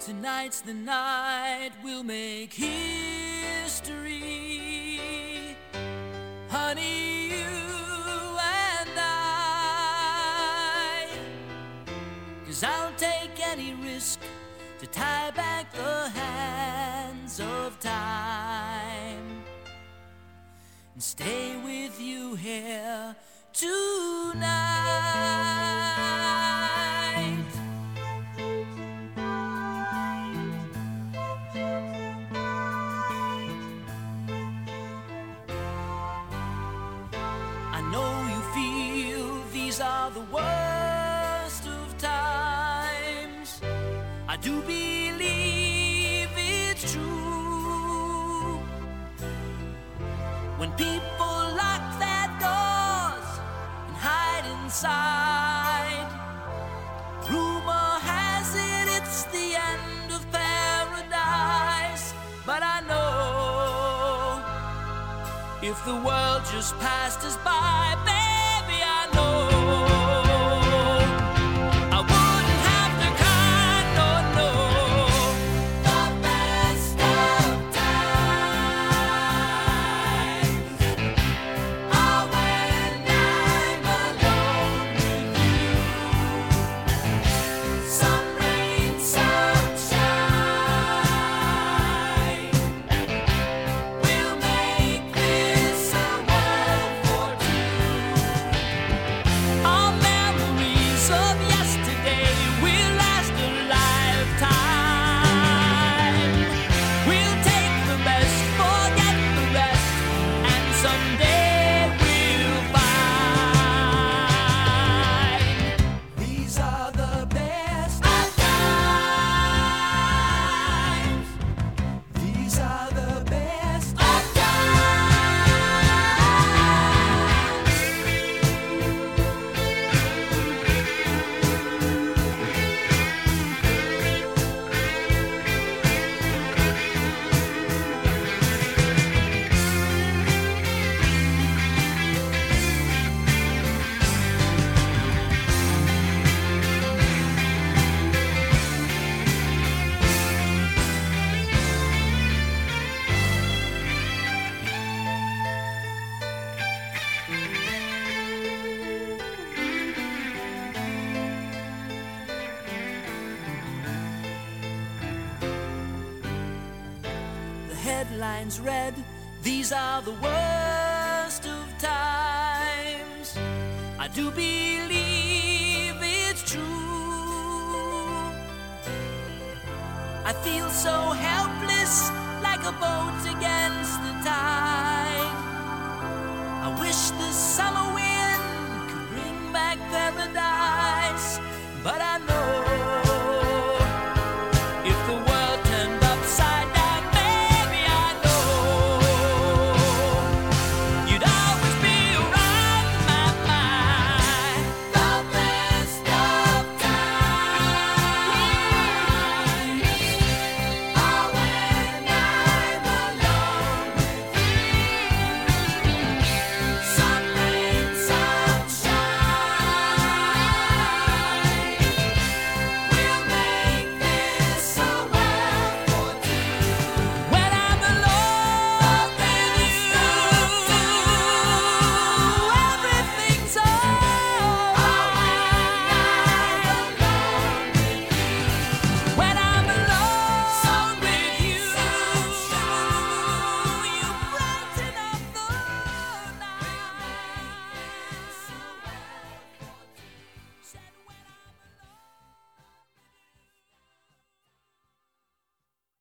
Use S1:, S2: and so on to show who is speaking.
S1: Tonight's the night we'll make history, honey, you and I. 'Cause I'll take any risk to tie back the hands of time and stay with you here tonight. I know you feel these are the worst of times. I do believe it's true. When people lock their doors and hide inside, rumor has it it's the end of paradise. But I know if the world just passed us by, baby, I know I wouldn't have to cry, no, no. The best of times are when I'm alone with you. Some rain, some shine, we'll make this a world for two. Our memories of yesterday will last a lifetime. We'll take the best, forget the rest, and someday we'll find these are the best of times. These are the best of times. The headlines read, these are the worst of times. I do believe it's true. I feel so helpless, like a boat against the tide. I wish the summer wind could bring back paradise.